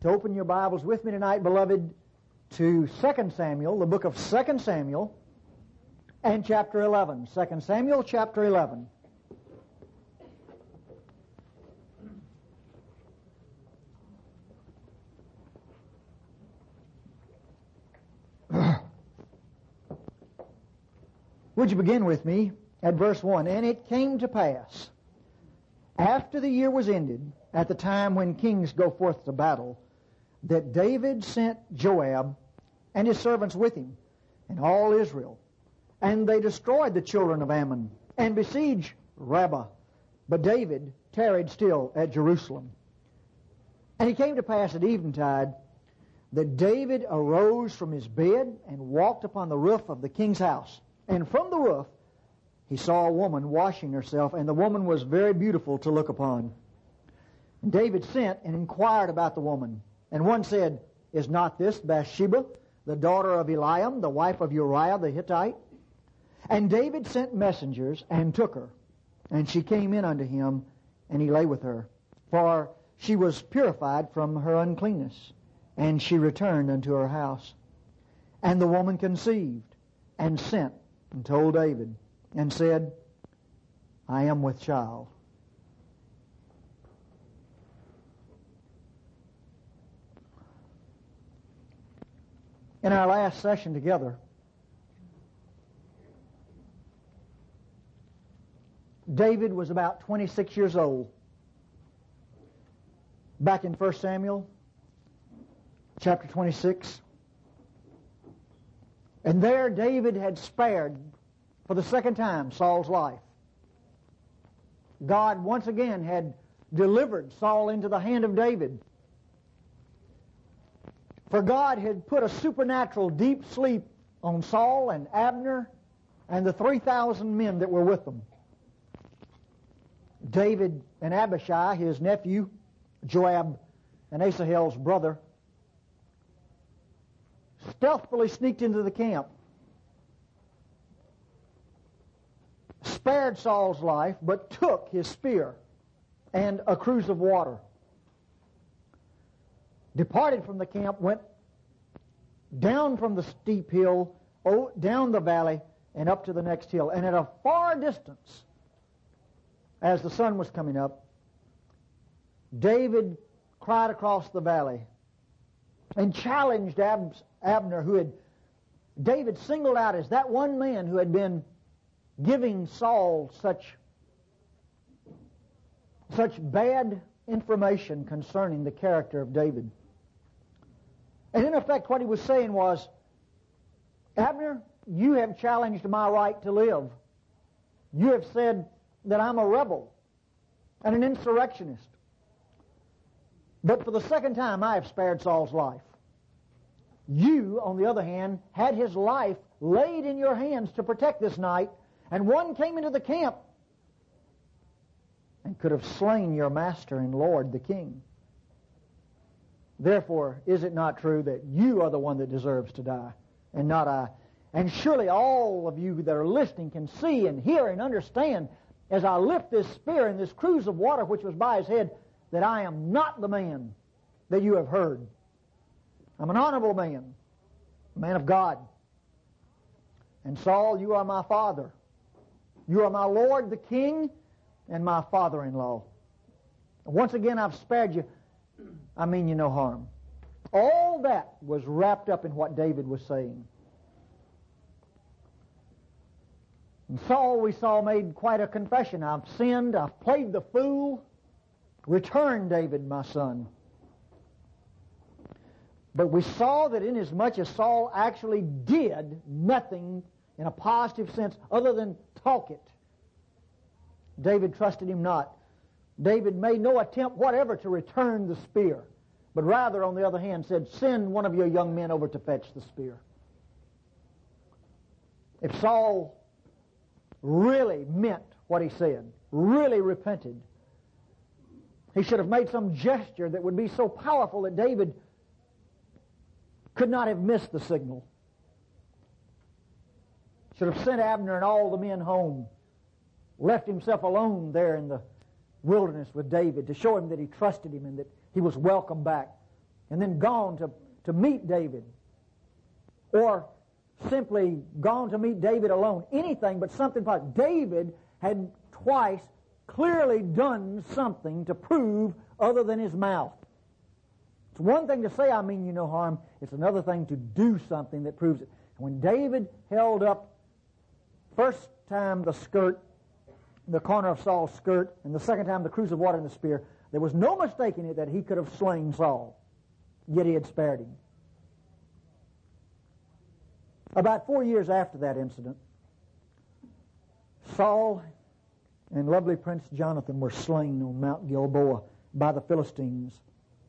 to open your Bibles with me tonight, beloved, to 2 Samuel, the book of 2 Samuel, and chapter 11. 2 Samuel, chapter 11. Would you begin with me at verse 1? And it came to pass, after the year was ended, at the time when kings go forth to battle, that David sent Joab and his servants with him, and all Israel. And they destroyed the children of Ammon, and besieged Rabbah. But David tarried still at Jerusalem. And it came to pass at eventide, that David arose from his bed, and walked upon the roof of the king's house. And from the roof he saw a woman washing herself, and the woman was very beautiful to look upon. And David sent and inquired about the woman. And one said, Is not this Bathsheba, the daughter of Eliam, the wife of Uriah the Hittite? And David sent messengers, and took her. And she came in unto him, and he lay with her. For she was purified from her uncleanness. And she returned unto her house. And the woman conceived, and sent, and told David, and said, I am with child. In our last session together, David was about 26 years old. Back in 1 Samuel, chapter 26. And there David had spared, for the second time, Saul's life. God once again had delivered Saul into the hand of David. For God had put a supernatural deep sleep on Saul and Abner and the 3,000 men that were with them. David and Abishai, his nephew, Joab and Asahel's brother, stealthily sneaked into the camp, spared Saul's life, but took his spear and a cruse of water, departed from the camp, went down from the steep hill, down the valley, and up to the next hill. And at a far distance, as the sun was coming up, David cried across the valley and challenged Abner, who had David singled out as that one man who had been giving Saul such bad information concerning the character of David. And in effect what he was saying was, Abner, you have challenged my right to live. You have said that I'm a rebel and an insurrectionist. But for the second time I have spared Saul's life. You, on the other hand, had his life laid in your hands to protect this night, and one came into the camp and could have slain your master and Lord, the king. Therefore, is it not true that you are the one that deserves to die, and not I? And surely all of you that are listening can see and hear and understand, as I lift this spear and this cruse of water which was by his head, that I am not the man that you have heard. I'm an honorable man, a man of God. And Saul, you are my father. You are my Lord, the king, and my father-in-law. Once again, I've spared you. I mean you no harm. All that was wrapped up in what David was saying. And Saul, we saw, made quite a confession. I've sinned. I've played the fool. Return, David, my son. But we saw that inasmuch as Saul actually did nothing in a positive sense other than talk it, David trusted him not. David made no attempt whatever to return the spear, but rather, on the other hand, said, send one of your young men over to fetch the spear. If Saul really meant what he said, really repented, he should have made some gesture that would be so powerful that David could not have missed the signal. Should have sent Abner and all the men home, left himself alone there in the wilderness with David to show him that he trusted him and that he was welcome back. and then gone to meet David, or simply gone to meet David alone. Anything but something. David had twice clearly done something to prove other than his mouth. It's one thing to say, I mean you no harm. It's another thing to do something that proves it. When David held up first time the corner of Saul's skirt, and the second time the cruse of water and the spear, there was no mistaking it that he could have slain Saul, yet he had spared him. About 4 years after that incident, Saul and lovely Prince Jonathan were slain on Mount Gilboa by the Philistines.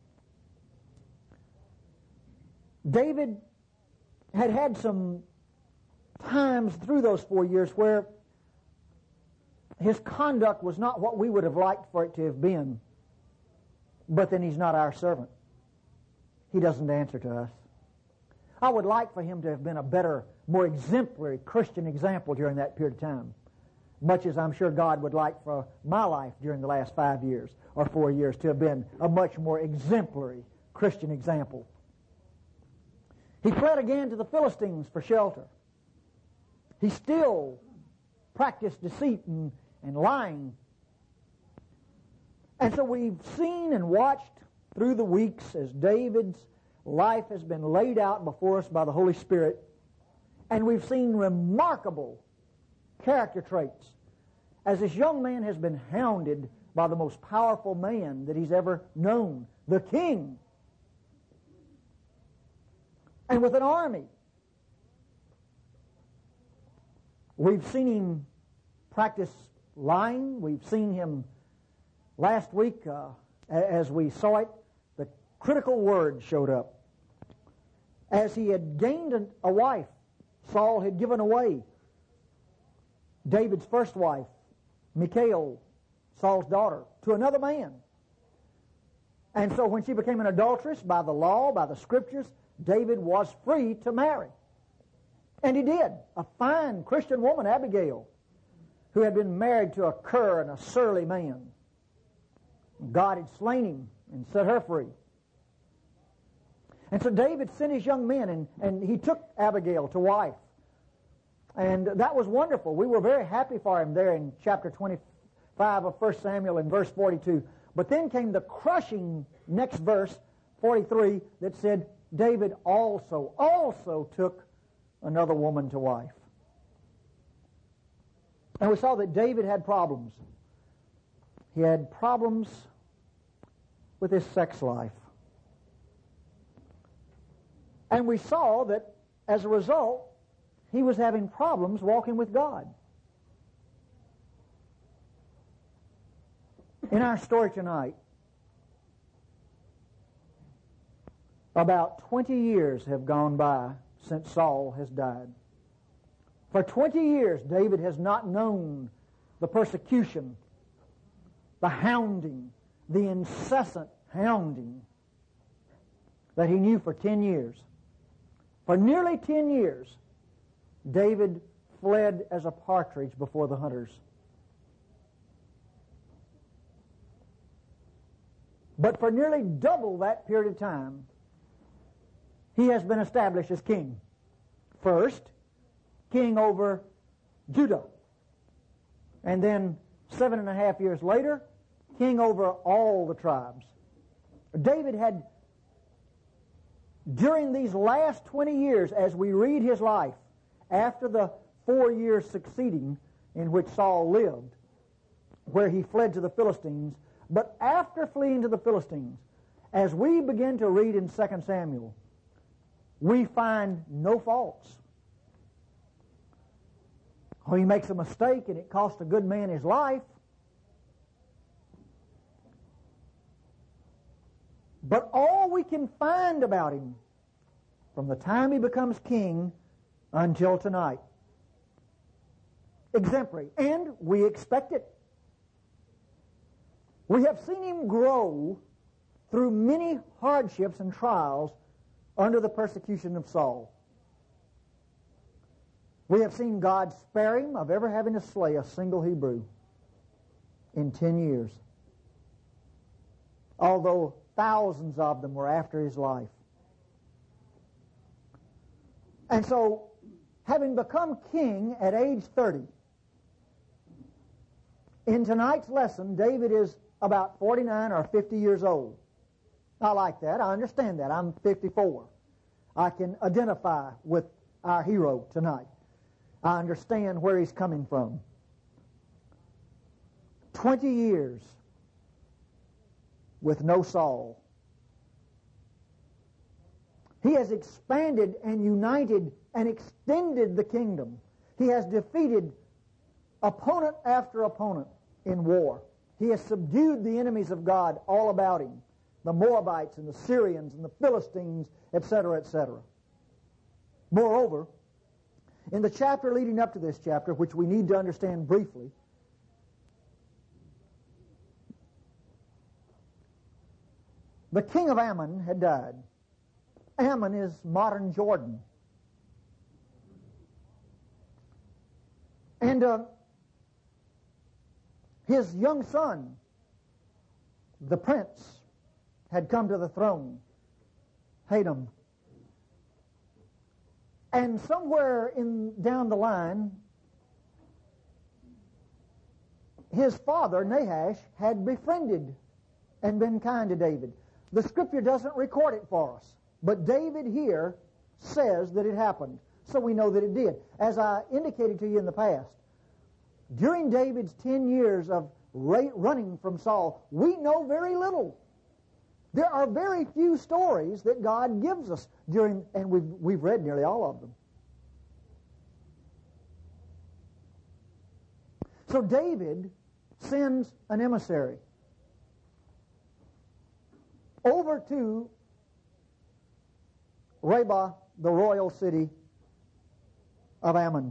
David had some times through those 4 years where his conduct was not what we would have liked for it to have been, but then he's not our servant. He doesn't answer to us. I would like for him to have been a better, more exemplary Christian example during that period of time, much as I'm sure God would like for my life during the last 5 years or 4 years to have been a much more exemplary Christian example. He fled again to the Philistines for shelter. He still practiced deceit and lying. And so we've seen and watched through the weeks as David's life has been laid out before us by the Holy Spirit, and we've seen remarkable character traits as this young man has been hounded by the most powerful man that he's ever known, the king, and with an army. We've seen him practice lying. We've seen him last week, as we saw it, the critical word showed up. As he had gained a wife, Saul had given away David's first wife, Michal, Saul's daughter, to another man. And so when she became an adulteress by the law, by the scriptures, David was free to marry. And he did. A fine Christian woman, Abigail, who had been married to a cur and a surly man. God had slain him and set her free. And so David sent his young men, and he took Abigail to wife. And that was wonderful. We were very happy for him there in chapter 25 of 1 Samuel in verse 42. But then came the crushing next verse, 43, that said, David also took another woman to wife. And we saw that David had problems. He had problems with his sex life. And we saw that as a result, he was having problems walking with God. In our story tonight, about 20 years have gone by since Saul has died. For 20 years, David has not known the persecution, the hounding, the incessant hounding that he knew for 10 years. For nearly 10 years, David fled as a partridge before the hunters. But for nearly double that period of time, he has been established as king. First, king over Judah. And then 7.5 years later, king over all the tribes. David had, during these last 20 years, as we read his life, after the 4 years succeeding in which Saul lived, where he fled to the Philistines, but after fleeing to the Philistines, as we begin to read in 2 Samuel, we find no faults. Oh, he makes a mistake and it costs a good man his life. But all we can find about him from the time he becomes king until tonight, exemplary, and we expect it. We have seen him grow through many hardships and trials under the persecution of Saul. We have seen God spare him of ever having to slay a single Hebrew in 10 years. Although thousands of them were after his life. And so, having become king at age 30, in tonight's lesson, David is about 49 or 50 years old. I like that. I understand that. I'm 54. I can identify with our hero tonight. I understand where he's coming from. 20 years with no Saul. He has expanded and united and extended the kingdom. He has defeated opponent after opponent in war. He has subdued the enemies of God all about him, the Moabites and the Syrians and the Philistines, etc., etc. Moreover, in the chapter leading up to this chapter, which we need to understand briefly, the king of Ammon had died. Ammon is modern Jordan. And his young son, the prince, had come to the throne, Hadam. And somewhere down the line, his father, Nahash, had befriended and been kind to David. The Scripture doesn't record it for us, but David here says that it happened, so we know that it did. As I indicated to you in the past, during David's 10 years of running from Saul, we know very little. There are very few stories that God gives us during, and we've read nearly all of them. So David sends an emissary over to Rabbah, the royal city of Ammon,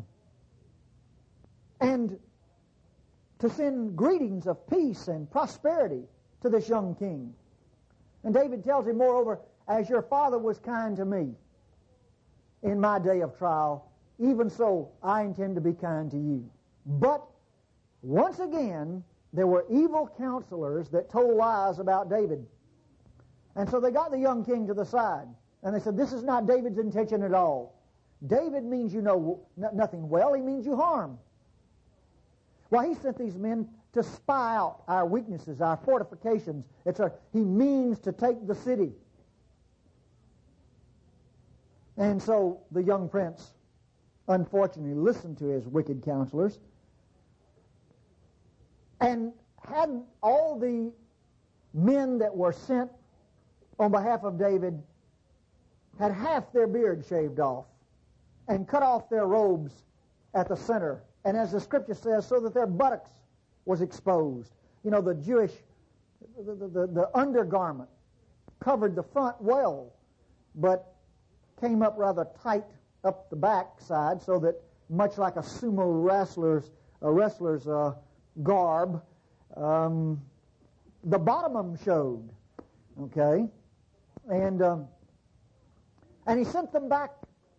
and to send greetings of peace and prosperity to this young king. And David tells him, moreover, as your father was kind to me in my day of trial, even so I intend to be kind to you. But once again, there were evil counselors that told lies about David. And so they got the young king to the side, and they said, this is not David's intention at all. David means you know nothing well, he means you harm. Well, he sent these men to spy out our weaknesses, our fortifications. He means to take the city. And so the young prince, unfortunately, listened to his wicked counselors and had all the men that were sent on behalf of David had half their beard shaved off and cut off their robes at the center. And as the Scripture says, so that their buttocks was exposed. You know, the Jewish, the undergarment covered the front well, but came up rather tight up the back side, so that much like a sumo wrestler's garb, the bottom showed. Okay, and he sent them back,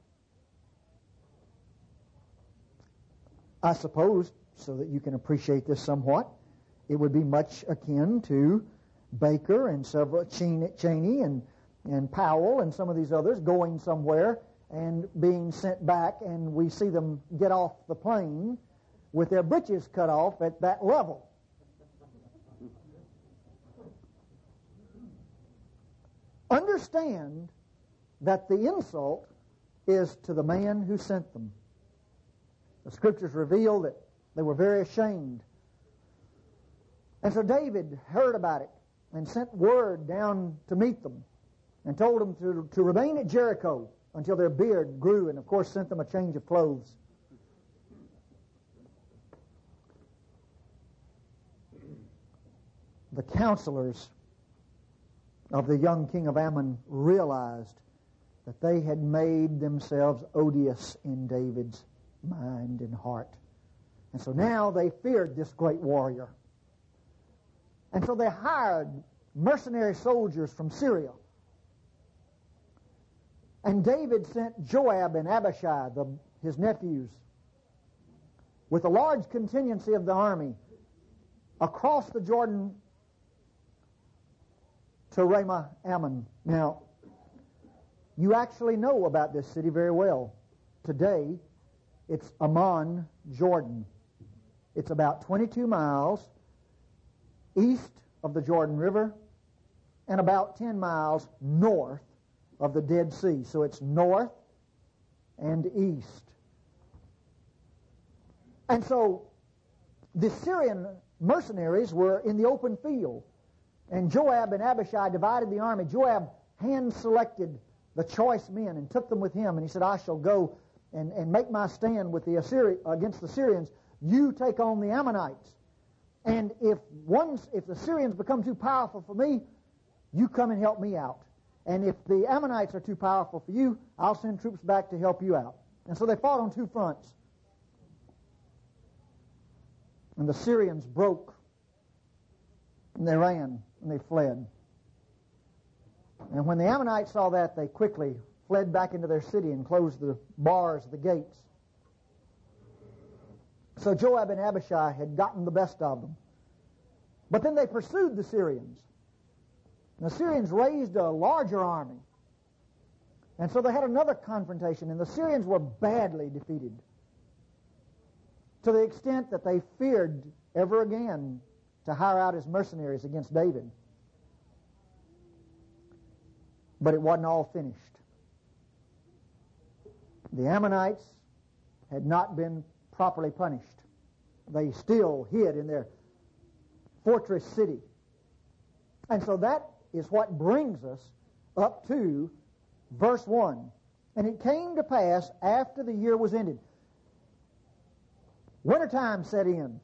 I suppose, so that you can appreciate this somewhat. It would be much akin to Baker and several Cheney and Powell and some of these others going somewhere and being sent back, and we see them get off the plane with their britches cut off at that level. Understand that the insult is to the man who sent them. The Scriptures reveal that they were very ashamed. And so David heard about it and sent word down to meet them and told them to remain at Jericho until their beard grew, and of course sent them a change of clothes. The counselors of the young king of Ammon realized that they had made themselves odious in David's mind and heart. And so now they feared this great warrior. And so they hired mercenary soldiers from Syria. And David sent Joab and Abishai, his nephews, with a large contingency of the army across the Jordan So Ramah Ammon. Now, you actually know about this city very well. Today, it's Amman, Jordan. It's about 22 miles east of the Jordan River and about 10 miles north of the Dead Sea. So it's north and east. And so the Syrian mercenaries were in the open field. And Joab and Abishai divided the army. Joab hand-selected the choice men and took them with him. And he said, I shall go and make my stand with against the Syrians. You take on the Ammonites. And if the Syrians become too powerful for me, you come and help me out. And if the Ammonites are too powerful for you, I'll send troops back to help you out. And so they fought on two fronts. And the Syrians broke. And they ran and they fled. And when the Ammonites saw that, they quickly fled back into their city and closed the bars, the gates. So Joab and Abishai had gotten the best of them. But then they pursued the Syrians. The Syrians raised a larger army. And so they had another confrontation, and the Syrians were badly defeated, to the extent that they feared ever again to hire out as mercenaries against David. But it wasn't all finished. The Ammonites had not been properly punished. They still hid in their fortress city. And so that is what brings us up to verse 1. And it came to pass after the year was ended. Wintertime set in.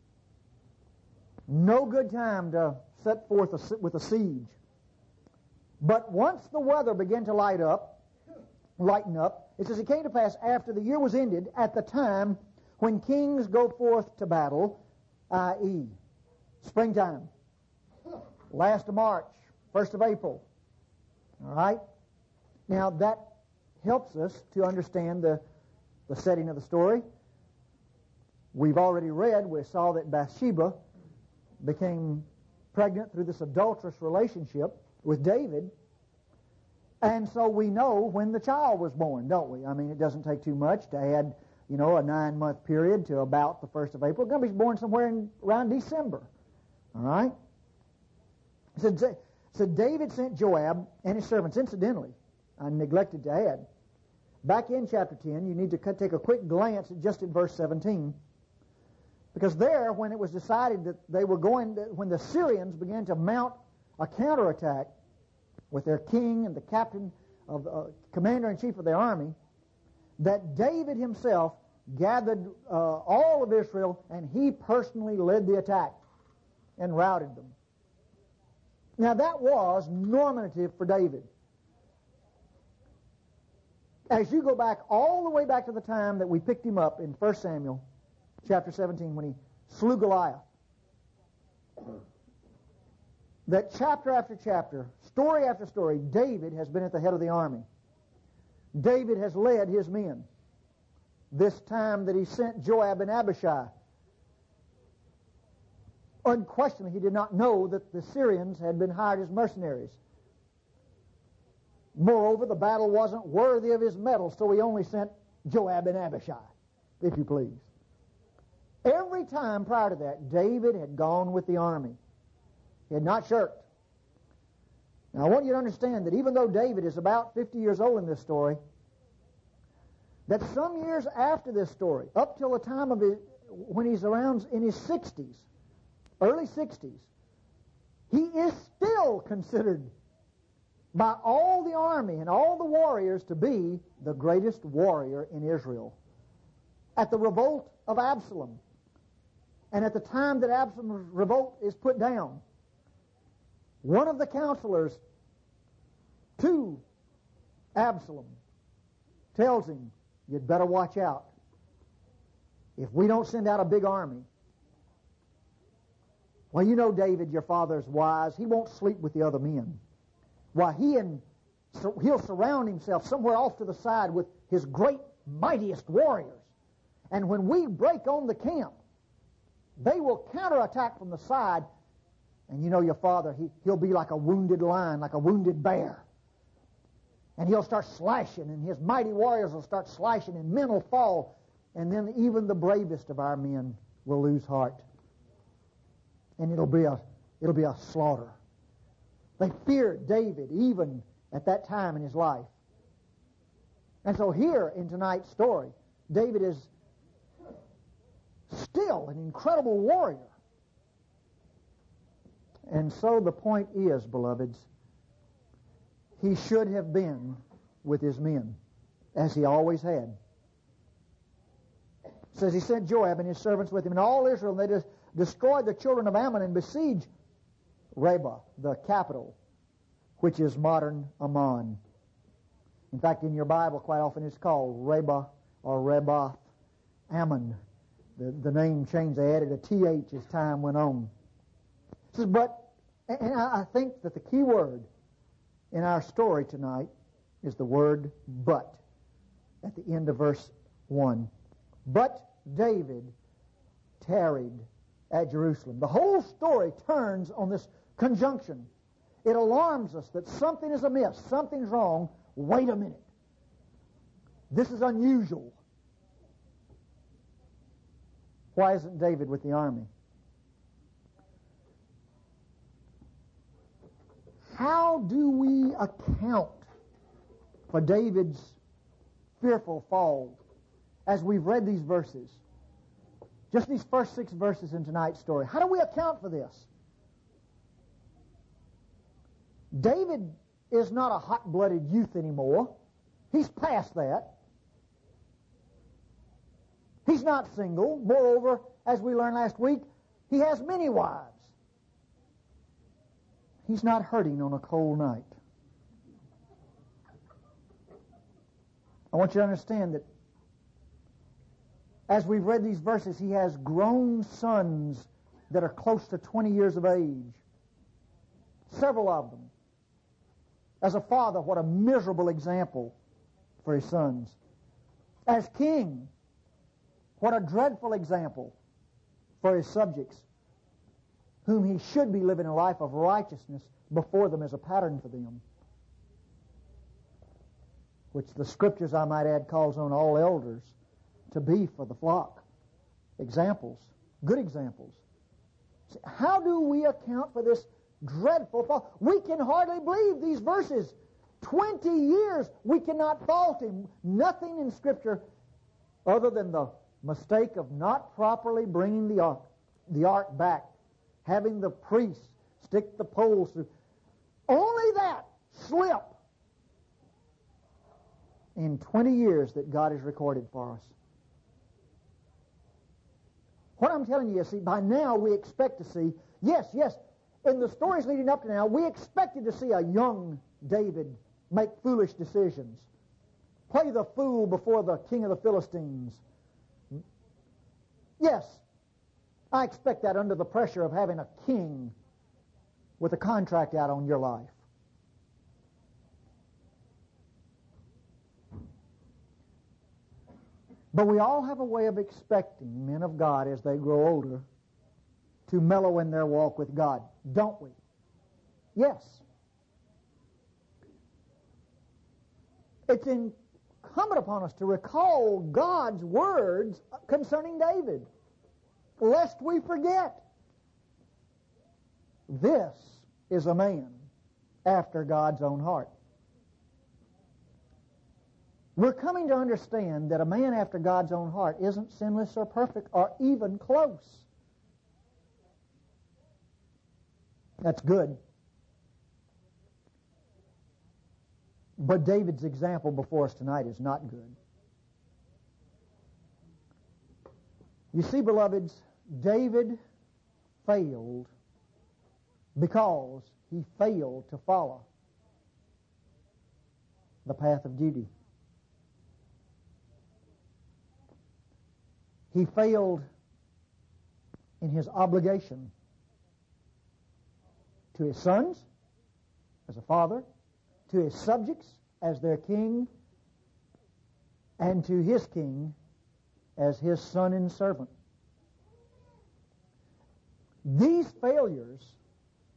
No good time to set forth with a siege. But once the weather began to lighten up, it says, it came to pass after the year was ended, at the time when kings go forth to battle, i.e., springtime, last of March, 1st of April. All right? Now, that helps us to understand the setting of the story. We've already read, we saw that Bathsheba became pregnant through this adulterous relationship with David. And so we know when the child was born, don't we? I mean, it doesn't take too much to add, a 9-month period to about the 1st of April. It's going to be born somewhere around December. All right? So David sent Joab and his servants. Incidentally, I neglected to add, back in chapter 10, you need to take a quick glance just at verse 17. Because there, when it was decided that they were when the Syrians began to mount a counterattack with their king and the captain of commander-in-chief of their army, that David himself gathered all of Israel, and he personally led the attack and routed them. Now that was normative for David. As you go back all the way back to the time that we picked him up in 1 Samuel chapter 17 when he slew Goliath, that chapter after chapter, story after story, David has been at the head of the army. David has led his men. This time that he sent Joab and Abishai, unquestionably he did not know that the Syrians had been hired as mercenaries. Moreover, the battle wasn't worthy of his mettle, so he only sent Joab and Abishai, if you please. Every time prior to that, David had gone with the army. He had not shirked. Now, I want you to understand that even though David is about 50 years old in this story, that some years after this story, up till the time when he's around in his 60s, early 60s, he is still considered by all the army and all the warriors to be the greatest warrior in Israel. At the revolt of Absalom, and at the time that Absalom's revolt is put down, one of the counselors to Absalom tells him, you'd better watch out. If we don't send out a big army, well, you know David, your father's wise. He won't sleep with the other men. Why, he'll surround himself somewhere off to the side with his great, mightiest warriors. And when we break on the camp, they will counterattack from the side, And you know your father, he'll be like a wounded lion, like a wounded bear. And he'll start slashing, and his mighty warriors will start slashing, and men will fall. And then even the bravest of our men will lose heart. And it'll be a slaughter. They feared David even at that time in his life. And so here in tonight's story, David is still an incredible warrior. And so the point is, beloveds, he should have been with his men, as he always had. It says he sent Joab and his servants with him and all Israel, and they destroyed the children of Ammon and besieged Rabbah, the capital, which is modern Ammon. In fact, in your Bible, quite often it's called Rabbah or Rabbath Ammon. The name changed. They added a TH as time went on. It says, and I think that the key word in our story tonight is the word but at the end of verse 1. But David tarried at Jerusalem. The whole story turns on this conjunction. It alarms us that something is amiss, something's wrong. Wait a minute. This is unusual. Why isn't David with the army? How do we account for David's fearful fall as we've read these verses? Just these first 6 verses in tonight's story. How do we account for this? David is not a hot-blooded youth anymore. He's past that. He's not single. Moreover, as we learned last week, he has many wives. He's not hurting on a cold night. I want you to understand that as we've read these verses, he has grown sons that are close to 20 years of age. Several of them. As a father, what a miserable example for his sons. As king, what a dreadful example for his subjects, whom he should be living a life of righteousness before them as a pattern for them, which the Scriptures, I might add, calls on all elders to be for the flock. Examples, good examples. How do we account for this dreadful fall? We can hardly believe these verses. 20 years, we cannot fault him. Nothing in Scripture other than the mistake of not properly bringing the ark back, having the priests stick the poles through. Only that slip in 20 years that God has recorded for us. What I'm telling you, see, by now we expect to see, yes, in the stories leading up to now, we expected to see a young David make foolish decisions, play the fool before the king of the Philistines. Yes, I expect that under the pressure of having a king with a contract out on your life. But we all have a way of expecting men of God as they grow older to mellow in their walk with God, don't we? Yes. It's incumbent upon us to recall God's words concerning David, lest we forget. This is a man after God's own heart. We're coming to understand that a man after God's own heart isn't sinless or perfect or even close. That's good. But David's example before us tonight is not good. You see, beloveds, David failed because he failed to follow the path of duty. He failed in his obligation to his sons as a father, to his subjects as their king, and to his king as his son and servant. These failures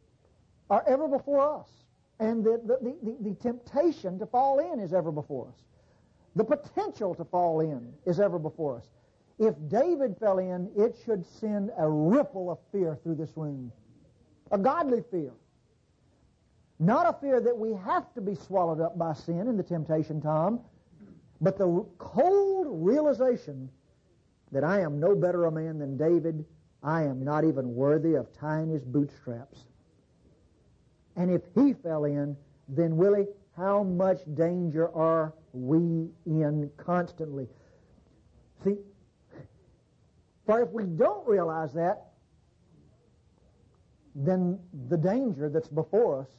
are ever before us. And the temptation to fall in is ever before us. The potential to fall in is ever before us. If David fell in, it should send a ripple of fear through this room. A godly fear. Not a fear that we have to be swallowed up by sin in the temptation, Tom, but the cold realization that I am no better a man than David. I am not even worthy of tying his bootstraps. And if he fell in, then Willie, how much danger are we in constantly? See, for if we don't realize that, then the danger that's before us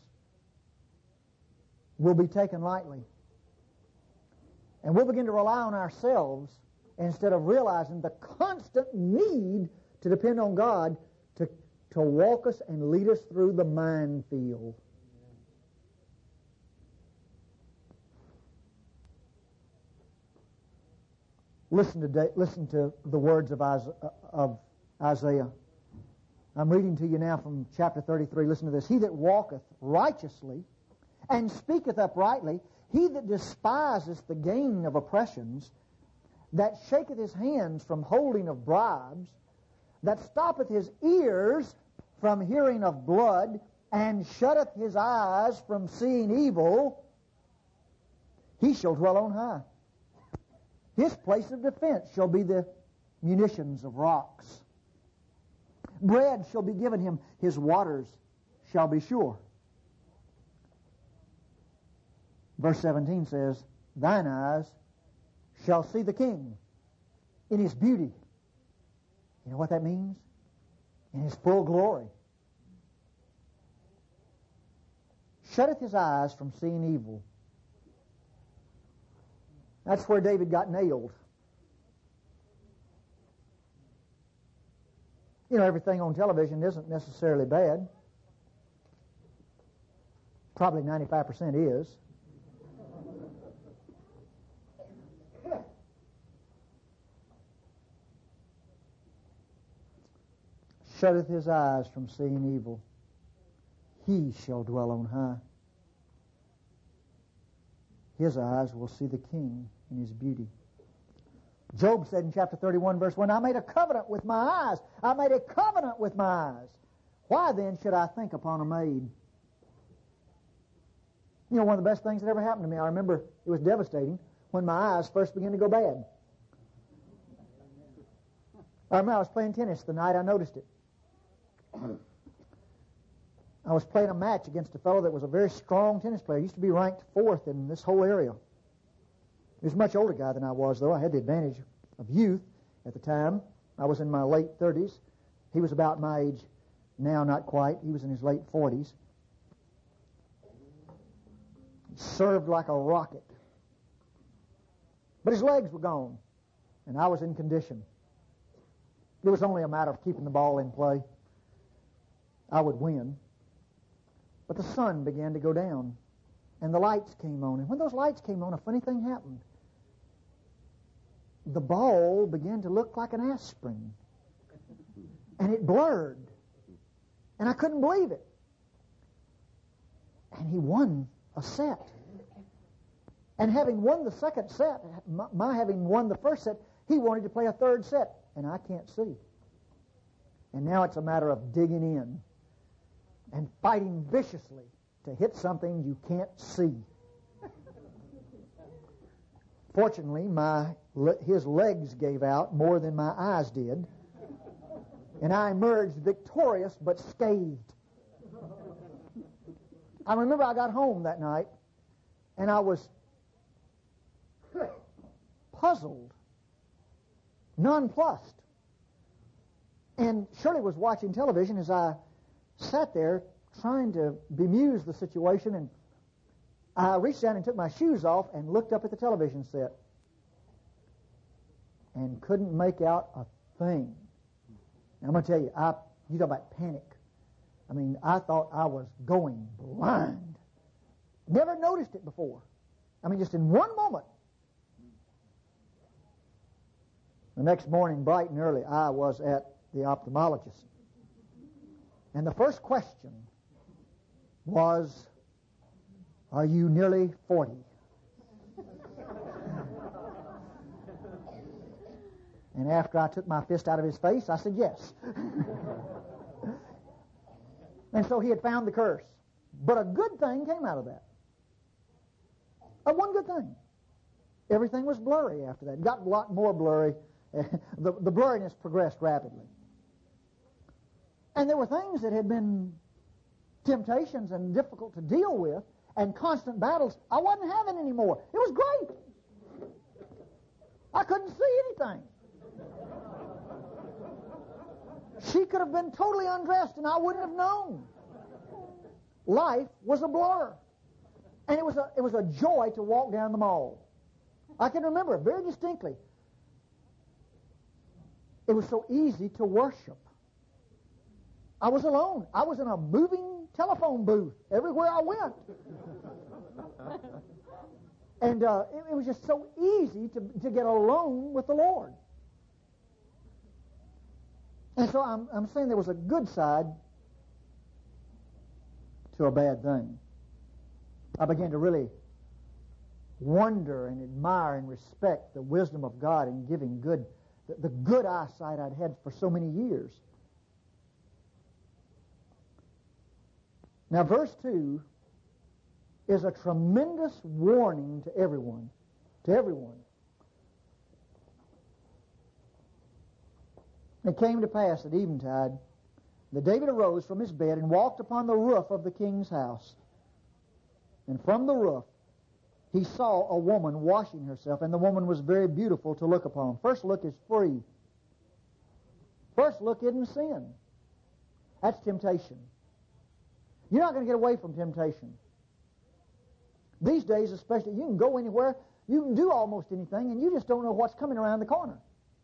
will be taken lightly. And we'll begin to rely on ourselves instead of realizing the constant need to depend on God to walk us and lead us through the minefield. Listen to the words of Isaiah. I'm reading to you now from chapter 33. Listen to this. He that walketh righteously and speaketh uprightly, he that despiseth the gain of oppressions, that shaketh his hands from holding of bribes, that stoppeth his ears from hearing of blood, and shutteth his eyes from seeing evil, he shall dwell on high. His place of defense shall be the munitions of rocks. Bread shall be given him, his waters shall be sure. Verse 17 says, thine eyes shall see the King in his beauty. You know what that means? In his full glory. Shutteth his eyes from seeing evil. That's where David got nailed. You know, everything on television isn't necessarily bad. Probably 95% is. Shutteth his eyes from seeing evil. He shall dwell on high. His eyes will see the King in his beauty. Job said in chapter 31, verse 1, I made a covenant with my eyes. I made a covenant with my eyes. Why then should I think upon a maid? You know, one of the best things that ever happened to me, I remember it was devastating when my eyes first began to go bad. I remember I was playing tennis the night I noticed it. I was playing a match against a fellow that was a very strong tennis player. He used to be ranked 4th in this whole area. He was a much older guy than I was, though. I had the advantage of youth at the time. I was in my late 30s. He was about my age now, not quite. He was in his late 40s. He served like a rocket. But his legs were gone, and I was in condition. It was only a matter of keeping the ball in play. I would win. But the sun began to go down, and the lights came on. And when those lights came on, a funny thing happened. The ball began to look like an aspirin, and it blurred, and I couldn't believe it. And he won a set. And having won the second set, my having won the first set, he wanted to play a third set, and I can't see. And now it's a matter of digging in and fighting viciously to hit something you can't see. Fortunately, his legs gave out more than my eyes did, and I emerged victorious but scathed. I remember I got home that night, and I was puzzled, nonplussed. And Shirley was watching television as I sat there trying to bemuse the situation, and I reached down and took my shoes off and looked up at the television set and couldn't make out a thing. And I'm going to tell you, you talk about panic. I mean, I thought I was going blind. Never noticed it before. I mean, just in one moment. The next morning, bright and early, I was at the ophthalmologist. And the first question was, are you nearly 40? And after I took my fist out of his face, I said yes. And so he had found the curse. But a good thing came out of that. One good thing. Everything was blurry after that. It got a lot more blurry. The blurriness progressed rapidly. And there were things that had been temptations and difficult to deal with and constant battles I wasn't having anymore. It was great. I couldn't see anything. She could have been totally undressed and I wouldn't have known. Life was a blur. And it was a joy to walk down the mall. I can remember it very distinctly. It was so easy to worship. I was alone. I was in a moving telephone booth everywhere I went. And it was just so easy to get alone with the Lord. And so I'm saying there was a good side to a bad thing. I began to really wonder and admire and respect the wisdom of God in giving the good eyesight I'd had for so many years. Now, verse 2 is a tremendous warning to everyone. To everyone. It came to pass at eventide that David arose from his bed and walked upon the roof of the king's house. And from the roof he saw a woman washing herself, and the woman was very beautiful to look upon. First look is free. First look isn't sin. That's temptation. You're not going to get away from temptation. These days especially, you can go anywhere, you can do almost anything, and you just don't know what's coming around the corner.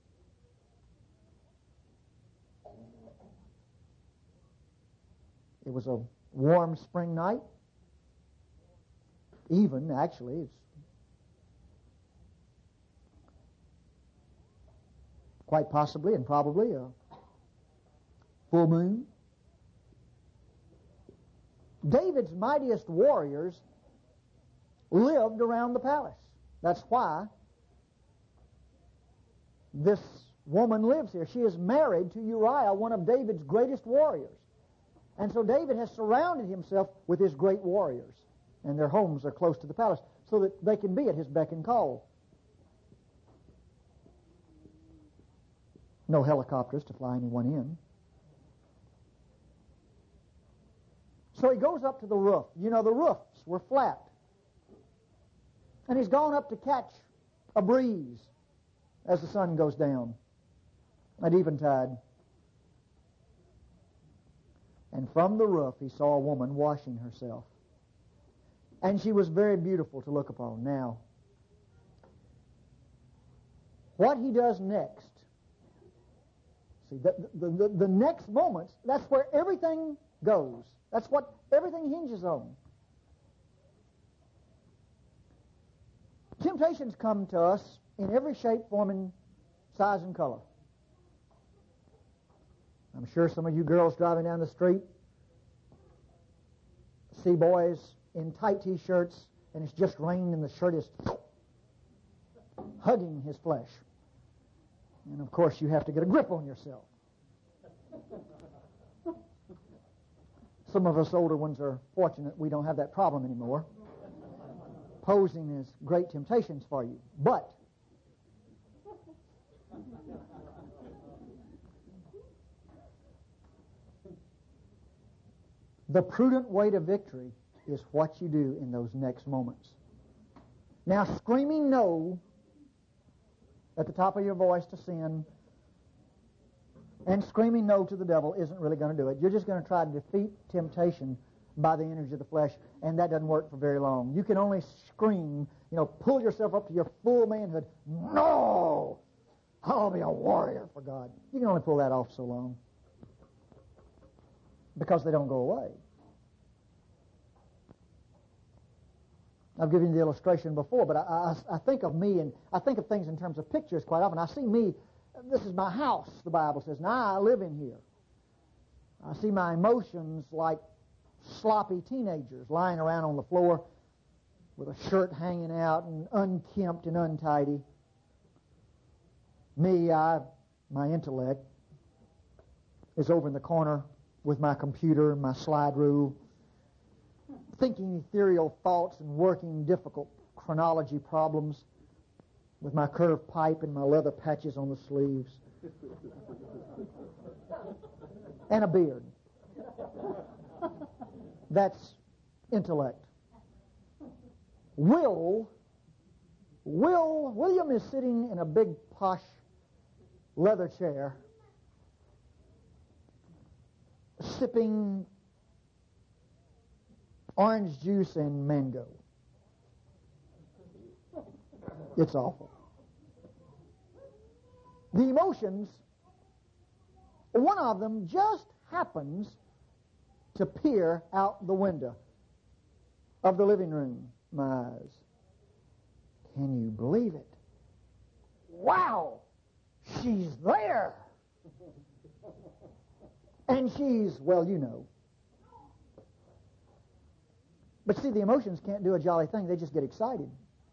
It was a warm spring night. Even, actually, it's quite possibly and probably a full moon. David's mightiest warriors lived around the palace. That's why this woman lives here. She is married to Uriah, one of David's greatest warriors. And so David has surrounded himself with his great warriors. And their homes are close to the palace so that they can be at his beck and call. No helicopters to fly anyone in. So he goes up to the roof. You know, the roofs were flat. And he's gone up to catch a breeze as the sun goes down at eventide. And from the roof he saw a woman washing herself. And she was very beautiful to look upon. Now, what he does next, see, the next moments, that's where everything goes. That's what everything hinges on. Temptations come to us in every shape, form, and size and color. I'm sure some of you girls driving down the street see boys in tight T-shirts, and it's just raining, and the shirt is hugging his flesh. And, of course, you have to get a grip on yourself. Some of us older ones are fortunate we don't have that problem anymore. Posing is great temptations for you. But the prudent way to victory is what you do in those next moments. Now, screaming no at the top of your voice to sin and screaming no to the devil isn't really going to do it. You're just going to try to defeat temptation by the energy of the flesh, and that doesn't work for very long. You can only scream, pull yourself up to your full manhood. No! I'll be a warrior for God. You can only pull that off so long because they don't go away. I've given you the illustration before, but I think of me, and I think of things in terms of pictures quite often. I see me, this is my house, the Bible says. Now I live in here. I see my emotions like sloppy teenagers lying around on the floor with a shirt hanging out and unkempt and untidy. My intellect is over in the corner with my computer and my slide rule, thinking ethereal thoughts and working difficult chronology problems with my curved pipe and my leather patches on the sleeves and a beard. That's intellect. William is sitting in a big posh leather chair, sipping orange juice and mango. It's awful. The emotions, one of them just happens to peer out the window of the living room. My eyes. Can you believe it? Wow! She's there! And she's, well, you know. But see, the emotions can't do a jolly thing. They just get excited.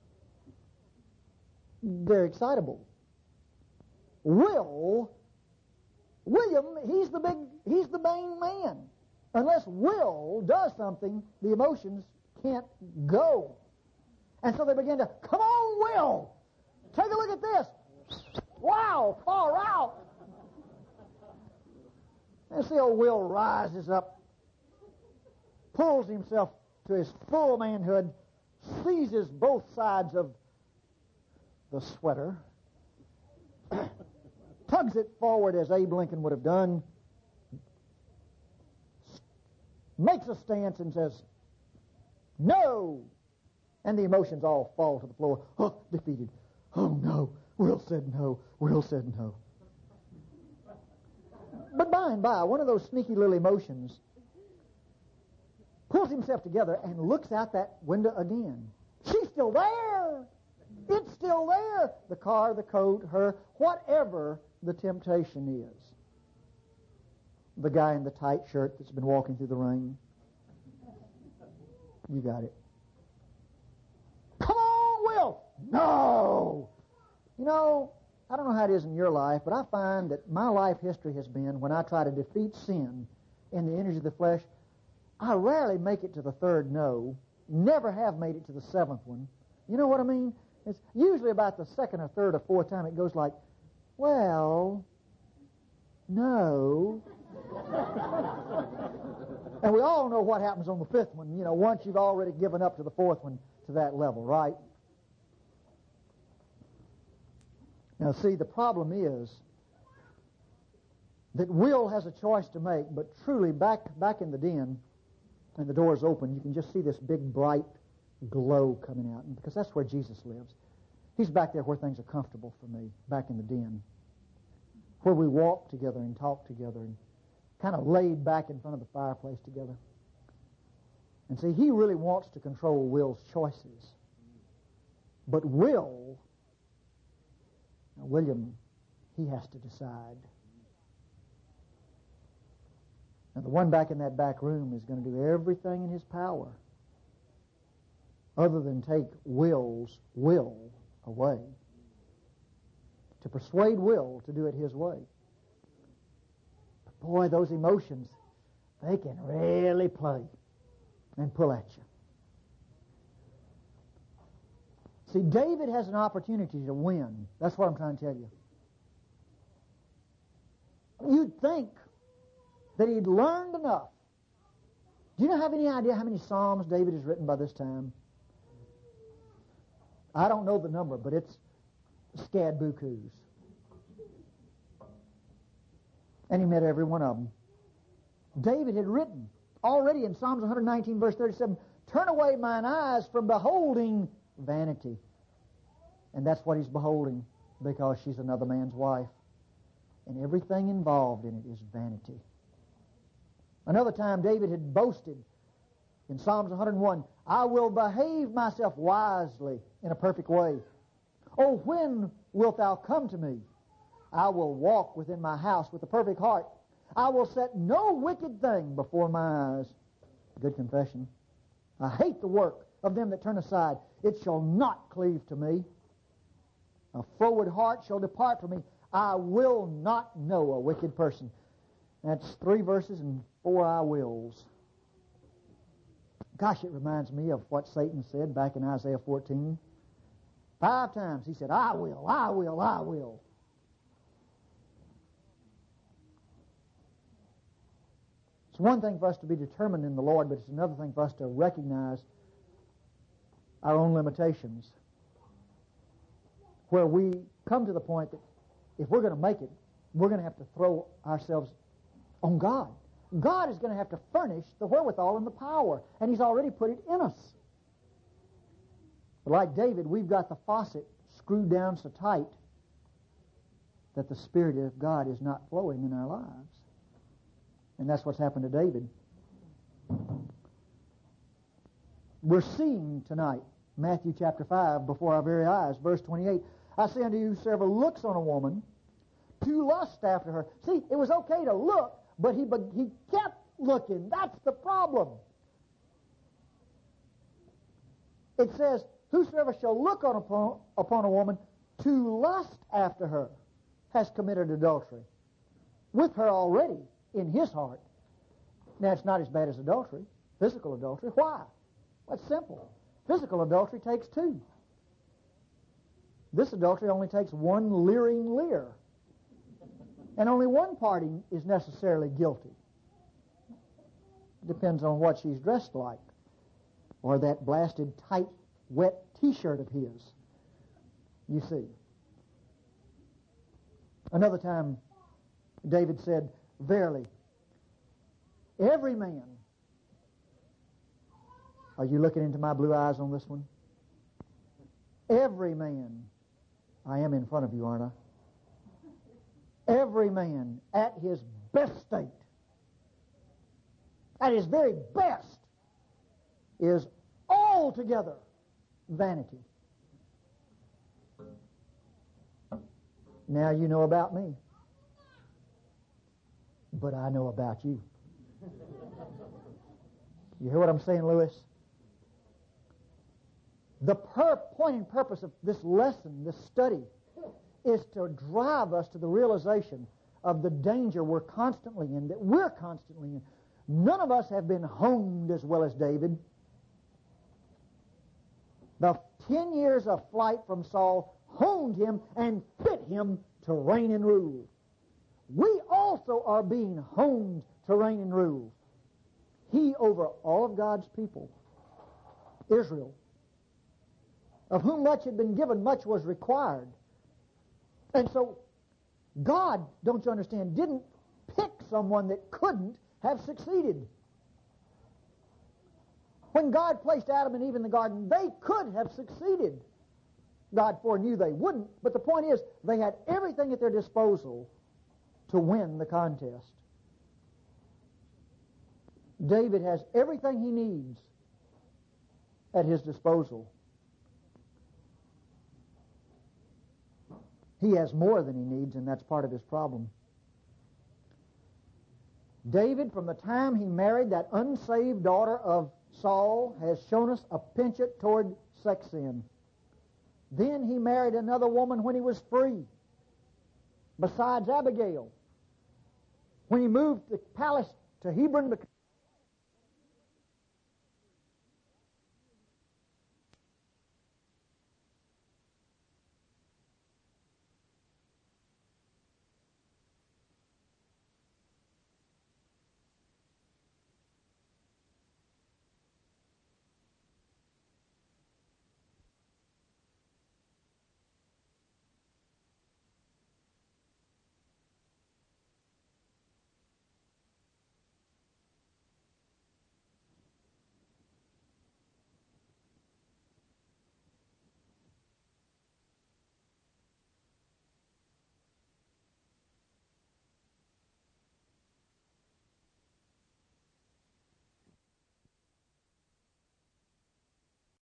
They're excitable. William, he's the main man. Unless Will does something, the emotions can't go. And so they begin to, come on, Will, take a look at this. Wow, far out. And see old Will rises up, pulls himself to his full manhood, seizes both sides of the sweater, tugs it forward as Abe Lincoln would have done, makes a stance and says, no! And the emotions all fall to the floor. Oh, defeated. Oh, no. Will said no. Will said no. But by and by, one of those sneaky little emotions pulls himself together and looks out that window again. She's still there. It's still there. The car, the coat, her, whatever the temptation is. The guy in the tight shirt that's been walking through the rain. You got it. Come on, Will! No! You know, I don't know how it is in your life, but I find that my life history has been, when I try to defeat sin in the energy of the flesh, I rarely make it to the third no, never have made it to the seventh one. You know what I mean? It's usually about the second or third or fourth time it goes like, well, no. And we all know what happens on the fifth one, you know, once you've already given up to the fourth one to that level, right? Now, see, the problem is that Will has a choice to make, but truly back in the den, and the door's open, you can just see this big bright glow coming out, because that's where Jesus lives. He's back there where things are comfortable for me, back in the den, where we walk together and talk together and kind of laid back in front of the fireplace together. And see, he really wants to control Will's choices. But William, he has to decide. And the one back in that back room is going to do everything in his power other than take Will's will away, to persuade Will to do it his way. But boy, those emotions, they can really play and pull at you. See, David has an opportunity to win. That's what I'm trying to tell you. You'd think that he'd learned enough. Do you have any idea how many Psalms David has written by this time? I don't know the number, but it's scad bukus. And he met every one of them. David had written already in Psalms 119, verse 37, turn away mine eyes from beholding vanity. And that's what he's beholding, because she's another man's wife. And everything involved in it is vanity. Another time David had boasted in Psalms 101, I will behave myself wisely in a perfect way. Oh, when wilt thou come to me? I will walk within my house with a perfect heart. I will set no wicked thing before my eyes. Good confession. I hate the work of them that turn aside. It shall not cleave to me. A froward heart shall depart from me. I will not know a wicked person. That's 3 verses and 4 I wills. Gosh, it reminds me of what Satan said back in Isaiah 14. 5 times he said, I will, I will, I will. It's one thing for us to be determined in the Lord, but it's another thing for us to recognize our own limitations, where we come to the point that if we're going to make it, we're going to have to throw ourselves on God. God is going to have to furnish the wherewithal and the power, and He's already put it in us. But like David, we've got the faucet screwed down so tight that the Spirit of God is not flowing in our lives. And that's what's happened to David. We're seeing tonight, Matthew chapter 5, before our very eyes, verse 28, I say unto you, whosoever looks on a woman to lust after her. See, it was okay to look, but he kept looking. That's the problem. It says, whosoever shall look upon a woman to lust after her has committed adultery with her already in his heart. Now, it's not as bad as adultery, physical adultery. Why? Well, it's simple. Physical adultery takes 2. This adultery only takes 1 leering leer. And only one party is necessarily guilty. Depends on what she's dressed like. Or that blasted, tight, wet T-shirt of his. You see. Another time, David said, verily, every man... Are you looking into my blue eyes on this one? Every man... I am in front of you, aren't I? Every man at his best state, at his very best, is altogether vanity. Now you know about me, but I know about you. You hear what I'm saying, Lewis? The point and purpose of this lesson, this study, is to drive us to the realization of the danger we're constantly in, that we're constantly in. None of us have been honed as well as David. The 10 years of flight from Saul honed him and fit him to reign and rule. We also are being honed to reign and rule. He over all of God's people, Israel, of whom much had been given, much was required. And so God, don't you understand, didn't pick someone that couldn't have succeeded. When God placed Adam and Eve in the garden, they could have succeeded. God foreknew they wouldn't, but the point is, they had everything at their disposal to win the contest. David has everything he needs at his disposal. He has more than he needs, and that's part of his problem. David, from the time he married that unsaved daughter of Saul, has shown us a penchant toward sex sin. Then he married another woman when he was free, besides Abigail. When he moved the palace to Hebron,